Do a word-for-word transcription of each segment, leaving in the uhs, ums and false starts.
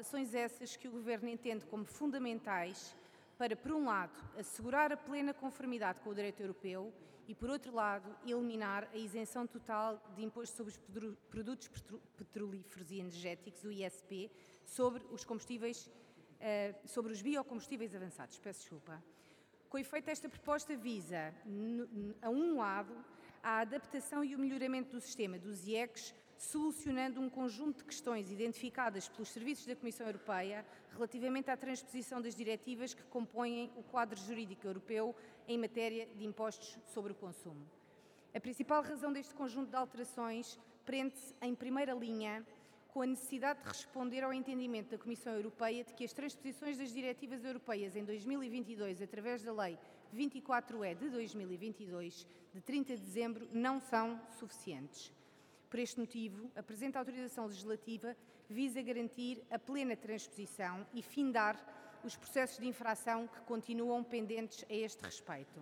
alterações essas que o Governo entende como fundamentais para, por um lado, assegurar a plena conformidade com o direito europeu e, por outro lado, eliminar a isenção total de imposto sobre os produtos petrolíferos e energéticos, o I S P, sobre os combustíveis, sobre os biocombustíveis avançados. Peço desculpa. Com efeito, esta proposta visa, a um lado, a adaptação e o melhoramento do sistema dos I E Cs, solucionando um conjunto de questões identificadas pelos serviços da Comissão Europeia relativamente à transposição das diretivas que compõem o quadro jurídico europeu em matéria de impostos sobre o consumo. A principal razão deste conjunto de alterações prende-se, em primeira linha, com a necessidade de responder ao entendimento da Comissão Europeia de que as transposições das diretivas europeias em dois mil e vinte e dois, através da Lei vinte e quatro E de dois mil e vinte e dois, de trinta de dezembro, não são suficientes. Por este motivo, a presente autorização legislativa visa garantir a plena transposição e findar os processos de infração que continuam pendentes a este respeito.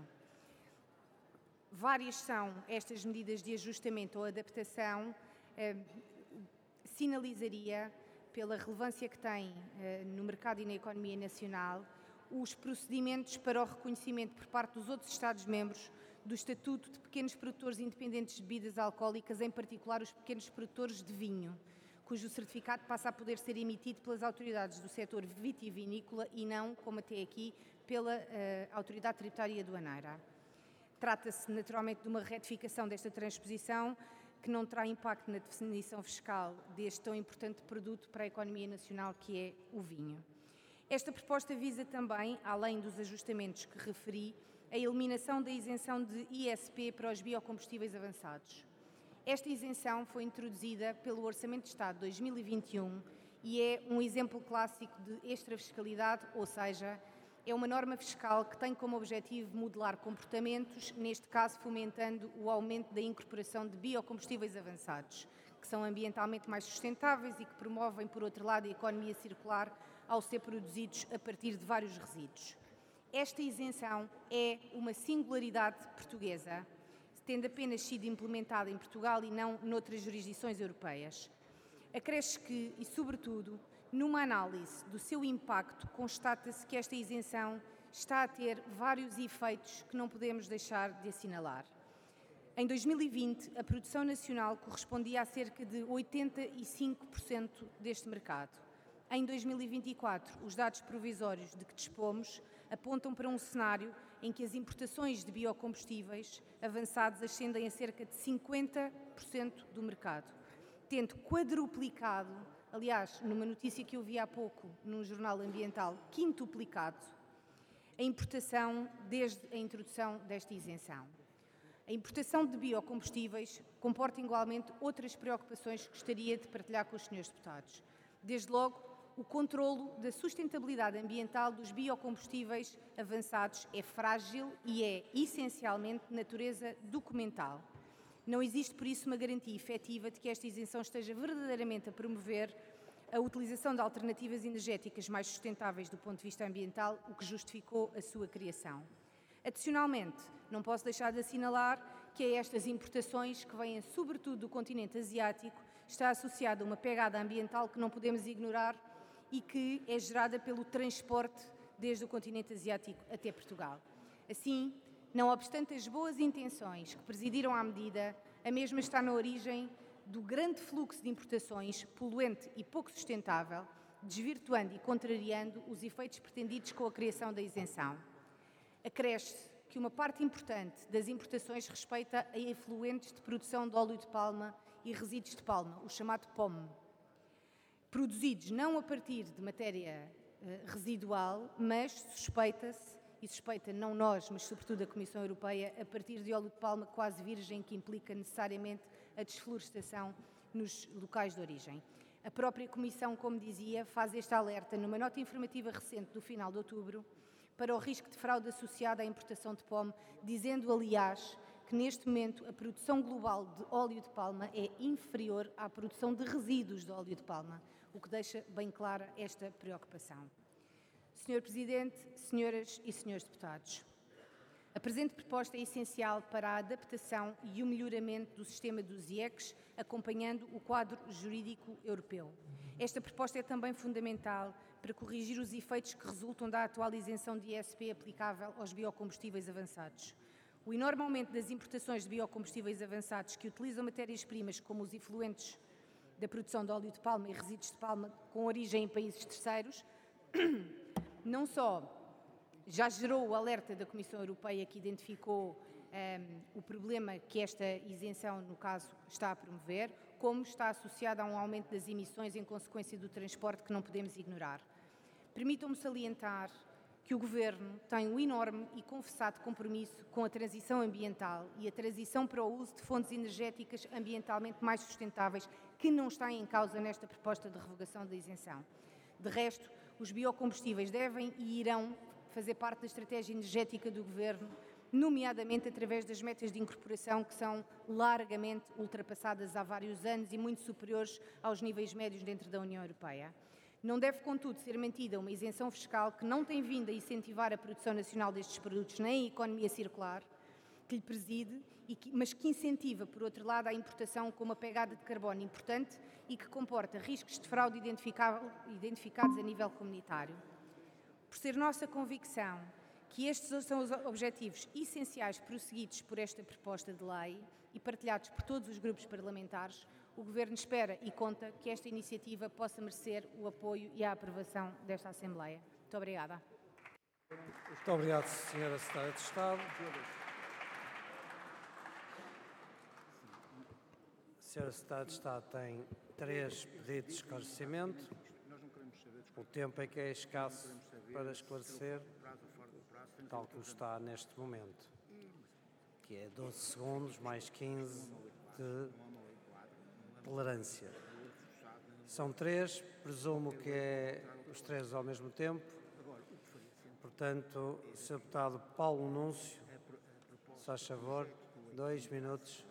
Várias são estas medidas de ajustamento ou adaptação, eh, sinalizaria, pela relevância que tem eh, no mercado e na economia nacional, os procedimentos para o reconhecimento por parte dos outros Estados-membros do Estatuto de Pequenos Produtores Independentes de Bebidas Alcoólicas, em particular os pequenos produtores de vinho, cujo certificado passa a poder ser emitido pelas autoridades do setor vitivinícola e não, como até aqui, pela uh, Autoridade Tributária e Aduaneira. Trata-se, naturalmente, de uma retificação desta transposição que não terá impacto na definição fiscal deste tão importante produto para a economia nacional que é o vinho. Esta proposta visa também, além dos ajustamentos que referi, a eliminação da isenção de I S P para os biocombustíveis avançados. Esta isenção foi introduzida pelo Orçamento de Estado de dois mil e vinte e um e é um exemplo clássico de extrafiscalidade, ou seja, é uma norma fiscal que tem como objetivo modelar comportamentos, neste caso fomentando o aumento da incorporação de biocombustíveis avançados, que são ambientalmente mais sustentáveis e que promovem, por outro lado, a economia circular ao ser produzidos a partir de vários resíduos. Esta isenção é uma singularidade portuguesa, tendo apenas sido implementada em Portugal e não noutras jurisdições europeias. Acresce que, e sobretudo, numa análise do seu impacto, constata-se que esta isenção está a ter vários efeitos que não podemos deixar de assinalar. Em dois mil e vinte, a produção nacional correspondia a cerca de oitenta e cinco por cento deste mercado. Em dois mil e vinte e quatro, os dados provisórios de que dispomos apontam para um cenário em que as importações de biocombustíveis avançados ascendem a cerca de cinquenta por cento do mercado, tendo quadruplicado, aliás, numa notícia que eu vi há pouco num jornal ambiental, quintuplicado, a importação desde a introdução desta isenção. A importação de biocombustíveis comporta igualmente outras preocupações que gostaria de partilhar com os senhores deputados. Desde logo, o controlo da sustentabilidade ambiental dos biocombustíveis avançados é frágil e é, essencialmente, de natureza documental. Não existe, por isso, uma garantia efetiva de que esta isenção esteja verdadeiramente a promover a utilização de alternativas energéticas mais sustentáveis do ponto de vista ambiental, o que justificou a sua criação. Adicionalmente, não posso deixar de assinalar que a estas importações, que vêm sobretudo do continente asiático, está associada uma pegada ambiental que não podemos ignorar e que é gerada pelo transporte desde o continente asiático até Portugal. Assim, não obstante as boas intenções que presidiram à medida, a mesma está na origem do grande fluxo de importações poluente e pouco sustentável, desvirtuando e contrariando os efeitos pretendidos com a criação da isenção. Acresce que uma parte importante das importações respeita a efluentes de produção de óleo de palma e resíduos de palma, o chamado P O M, produzidos não a partir de matéria uh, residual, mas suspeita-se, e suspeita não nós, mas sobretudo a Comissão Europeia, a partir de óleo de palma quase virgem, que implica necessariamente a desflorestação nos locais de origem. A própria Comissão, como dizia, faz este alerta numa nota informativa recente do final de outubro para o risco de fraude associado à importação de P O M, dizendo, aliás, que neste momento a produção global de óleo de palma é inferior à produção de resíduos de óleo de palma, o que deixa bem clara esta preocupação. senhor Presidente, senhoras e senhores deputados, a presente proposta é essencial para a adaptação e o melhoramento do sistema dos I E Cs, acompanhando o quadro jurídico europeu. Esta proposta é também fundamental para corrigir os efeitos que resultam da atual isenção de I S P aplicável aos biocombustíveis avançados. O enorme aumento das importações de biocombustíveis avançados que utilizam matérias-primas como os efluentes da produção de óleo de palma e resíduos de palma com origem em países terceiros, não só já gerou o alerta da Comissão Europeia que identificou um, o problema que esta isenção, no caso, está a promover, como está associada a um aumento das emissões em consequência do transporte que não podemos ignorar. Permitam-me salientar que o Governo tem um enorme e confessado compromisso com a transição ambiental e a transição para o uso de fontes energéticas ambientalmente mais sustentáveis, que não está em causa nesta proposta de revogação da isenção. De resto, os biocombustíveis devem e irão fazer parte da estratégia energética do Governo, nomeadamente através das metas de incorporação que são largamente ultrapassadas há vários anos e muito superiores aos níveis médios dentro da União Europeia. Não deve, contudo, ser mantida uma isenção fiscal que não tem vindo a incentivar a produção nacional destes produtos nem a economia circular, que lhe preside, e que, mas que incentiva, por outro lado, a importação com uma pegada de carbono importante e que comporta riscos de fraude identificados a nível comunitário. Por ser nossa convicção que estes são os objetivos essenciais prosseguidos por esta proposta de lei e partilhados por todos os grupos parlamentares, o Governo espera e conta que esta iniciativa possa merecer o apoio e a aprovação desta Assembleia. Muito obrigada. Muito obrigado, senhora Secretária de Estado. A senhora Secretária de Estado tem três pedidos de esclarecimento. O tempo é que é escasso para esclarecer, tal como está neste momento, que é doze segundos mais quinze de tolerância. São três, presumo que é os três ao mesmo tempo. Portanto, senhor Deputado Paulo Núncio, se faz favor, dois minutos.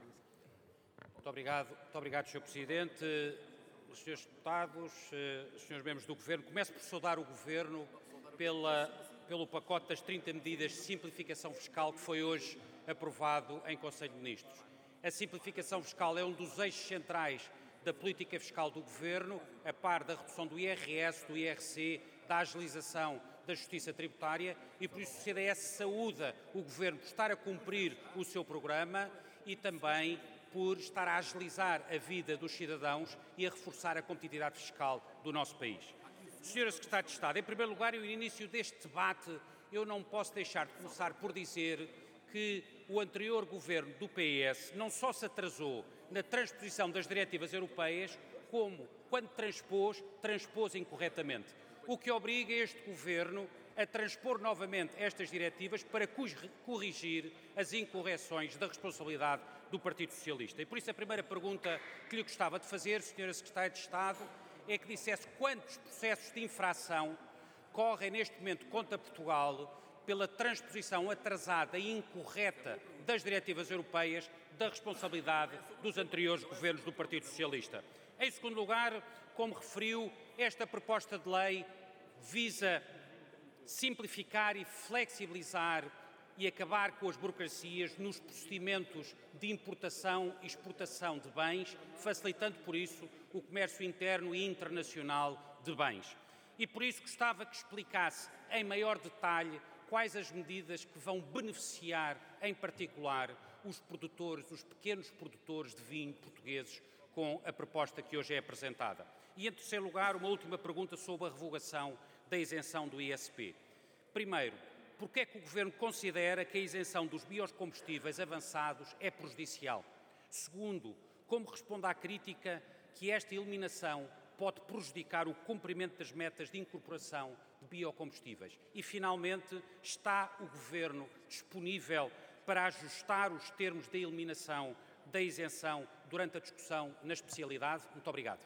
Muito obrigado, muito obrigado, senhor Presidente. Senhores Deputados, senhores membros do Governo, começo por saudar o Governo pela, pelo pacote das trinta medidas de simplificação fiscal que foi hoje aprovado em Conselho de Ministros. A simplificação fiscal é um dos eixos centrais da política fiscal do Governo, a par da redução do I R S, do I R C, da agilização da justiça tributária, e por isso o C D S saúda o Governo por estar a cumprir o seu programa e também por estar a agilizar a vida dos cidadãos e a reforçar a competitividade fiscal do nosso país. senhora Secretária de Estado, em primeiro lugar, no início deste debate, eu não posso deixar de começar por dizer que o anterior governo do P S não só se atrasou na transposição das diretivas europeias, como, quando transpôs, transpôs incorretamente, o que obriga este governo a transpor novamente estas diretivas para corrigir as incorreções da responsabilidade do Partido Socialista. E por isso a primeira pergunta que lhe gostava de fazer, senhora Secretária de Estado, é que dissesse quantos processos de infração correm neste momento contra Portugal pela transposição atrasada e incorreta das diretivas europeias da responsabilidade dos anteriores governos do Partido Socialista. Em segundo lugar, como referiu, esta proposta de lei visa simplificar e flexibilizar e acabar com as burocracias nos procedimentos de importação e exportação de bens, facilitando por isso o comércio interno e internacional de bens. E por isso gostava que explicasse em maior detalhe quais as medidas que vão beneficiar, em particular, os produtores, os pequenos produtores de vinho portugueses com a proposta que hoje é apresentada. E, em terceiro lugar, uma última pergunta sobre a revogação da isenção do I S P. Primeiro, porque é que o Governo considera que a isenção dos biocombustíveis avançados é prejudicial? Segundo, como responde à crítica que esta eliminação pode prejudicar o cumprimento das metas de incorporação de biocombustíveis? E, finalmente, está o Governo disponível para ajustar os termos da eliminação da isenção durante a discussão na especialidade? Muito obrigado.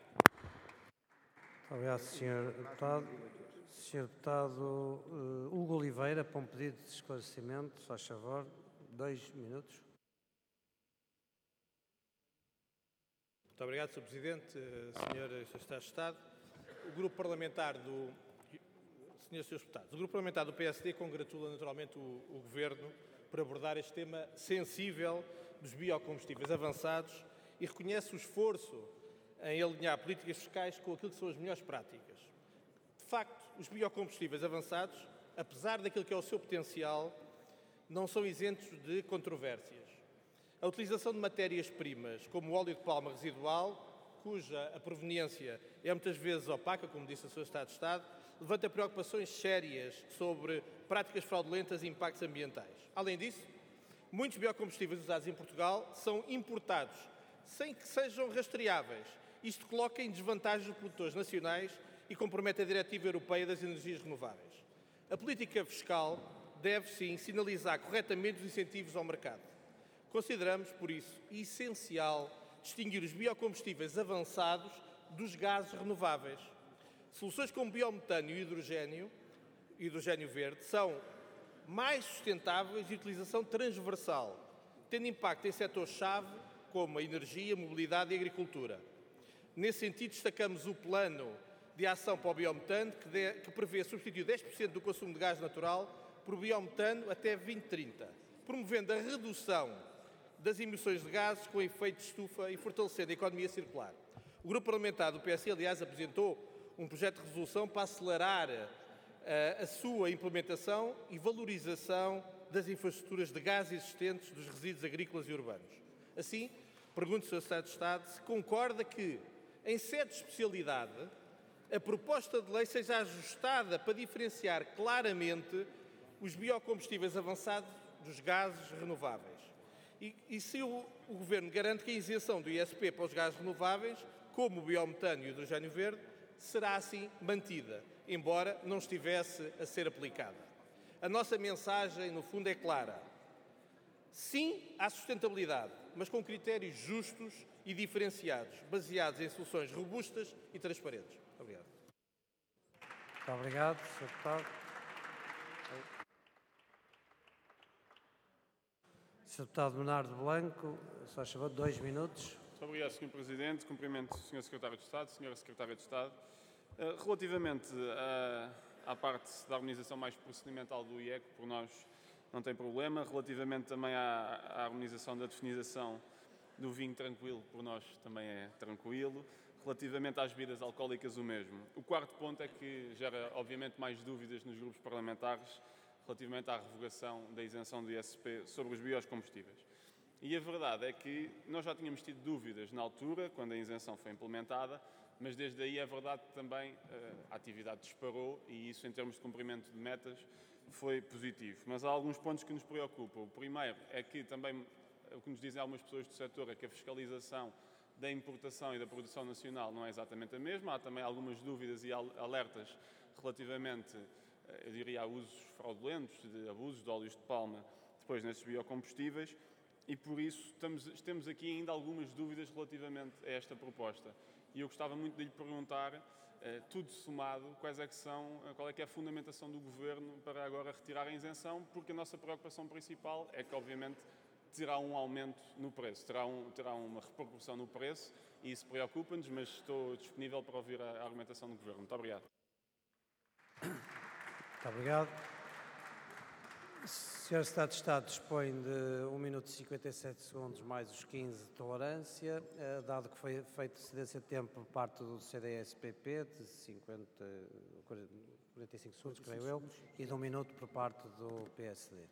Muito obrigado, senhor Deputado. senhor Deputado uh, Hugo Oliveira, para um pedido de esclarecimento, faz favor, dois minutos. Muito obrigado, senhor Presidente, senhor Secretário de Estado. O Grupo Parlamentar do... Senhores e senhores Deputados, o Grupo Parlamentar do P S D congratula naturalmente o, o Governo por abordar este tema sensível dos biocombustíveis avançados e reconhece o esforço em alinhar políticas fiscais com aquilo que são as melhores práticas. De facto, os biocombustíveis avançados, apesar daquilo que é o seu potencial, não são isentos de controvérsias. A utilização de matérias-primas, como o óleo de palma residual, cuja a proveniência é muitas vezes opaca, como disse o senhor Secretário de Estado, levanta preocupações sérias sobre práticas fraudulentas e impactos ambientais. Além disso, muitos biocombustíveis usados em Portugal são importados sem que sejam rastreáveis. Isto coloca em desvantagem os produtores nacionais e compromete a Diretiva Europeia das Energias Renováveis. A política fiscal deve, sim, sinalizar corretamente os incentivos ao mercado. Consideramos, por isso, essencial distinguir os biocombustíveis avançados dos gases renováveis. Soluções como biometano e hidrogênio, hidrogênio verde são mais sustentáveis de utilização transversal, tendo impacto em setores-chave como a energia, a mobilidade e a agricultura. Nesse sentido, destacamos o plano de ação para o biometano, que, de, que prevê substituir dez por cento do consumo de gás natural por biometano até dois mil e trinta, promovendo a redução das emissões de gases com efeito de estufa e fortalecendo a economia circular. O Grupo Parlamentar do P S, aliás, apresentou um projeto de resolução para acelerar a, a sua implementação e valorização das infraestruturas de gás existentes dos resíduos agrícolas e urbanos. Assim, pergunto ao senhor Secretário de Estado se concorda que, em sede de especialidade, a proposta de lei seja ajustada para diferenciar claramente os biocombustíveis avançados dos gases renováveis. E, e se o, o Governo garante que a isenção do I S P para os gases renováveis, como o biometano e o hidrogênio verde, será assim mantida, embora não estivesse a ser aplicada. A nossa mensagem, no fundo, é clara. Sim à sustentabilidade, mas com critérios justos e diferenciados, baseados em soluções robustas e transparentes. Muito obrigado. Muito obrigado, senhor Deputado. senhor Deputado Bernardo Blanco, só chamou dois minutos. Muito obrigado, senhor Presidente. Cumprimento o senhor Secretário de Estado, senhora Secretária de Estado. Relativamente à, à parte da harmonização mais procedimental do I E C, por nós não tem problema. Relativamente também à, à harmonização da definição do vinho tranquilo, por nós também é tranquilo. Relativamente às bebidas alcoólicas, o mesmo. O quarto ponto é que gera, obviamente, mais dúvidas nos grupos parlamentares relativamente à revogação da isenção do I S P sobre os biocombustíveis. E a verdade é que nós já tínhamos tido dúvidas na altura, quando a isenção foi implementada, mas desde aí é verdade que também a atividade disparou e isso, em termos de cumprimento de metas, foi positivo. Mas há alguns pontos que nos preocupam. O primeiro é que também, o que nos dizem algumas pessoas do setor, é que a fiscalização da importação e da produção nacional não é exatamente a mesma. Há também algumas dúvidas e alertas relativamente, eu diria, a usos fraudulentos, de abusos de óleos de palma depois nesses biocombustíveis e por isso estamos, temos aqui ainda algumas dúvidas relativamente a esta proposta. E eu gostava muito de lhe perguntar, eh, tudo somado, quais é que são, qual é que é a fundamentação do Governo para agora retirar a isenção, porque a nossa preocupação principal é que, obviamente, terá um aumento no preço, terá, um, terá uma repercussão no preço e isso preocupa-nos, mas estou disponível para ouvir a, a argumentação do Governo. Muito obrigado. Muito obrigado. O senhor Secretário de Estado dispõe de um minuto e cinquenta e sete segundos mais os quinze de tolerância, dado que foi feito cedência de tempo por parte do C D S P P de cinquenta, quarenta e cinco segundos, creio eu, e de um minuto por parte do P S D.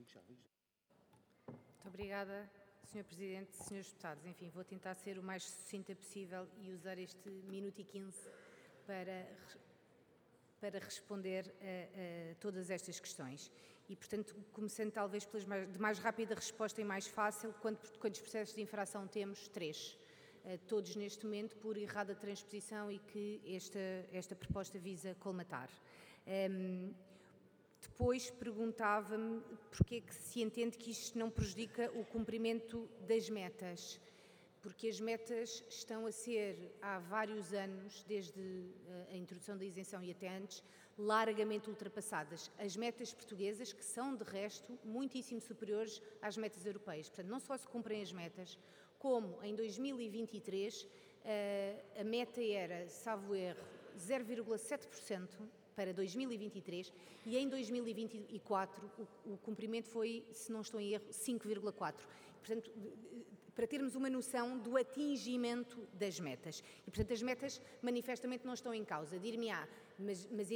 Muito obrigada, senhor Presidente, senhores Deputados. Enfim, vou tentar ser o mais sucinta possível e usar este minuto e quinze para, para responder a, a todas estas questões. E, portanto, começando talvez pelas mais, de mais rápida resposta e mais fácil, quantos, quantos processos de infração temos? Três. Uh, todos neste momento por errada transposição e que esta, esta proposta visa colmatar. Um, depois perguntava-me porque é que se entende que isto não prejudica o cumprimento das metas. Porque as metas estão a ser, há vários anos, desde a introdução da isenção e até antes, largamente ultrapassadas. As metas portuguesas, que são, de resto, muitíssimo superiores às metas europeias. Portanto, não só se cumprem as metas, como em dois mil e vinte e três a meta era, salvo erro, zero vírgula sete por cento para dois mil e vinte e três e em dois mil e vinte e quatro o, o cumprimento foi, se não estou em erro, cinco vírgula quatro por cento. Portanto, para termos uma noção do atingimento das metas. E, portanto, as metas manifestamente não estão em causa. Dir-me-á, mas, mas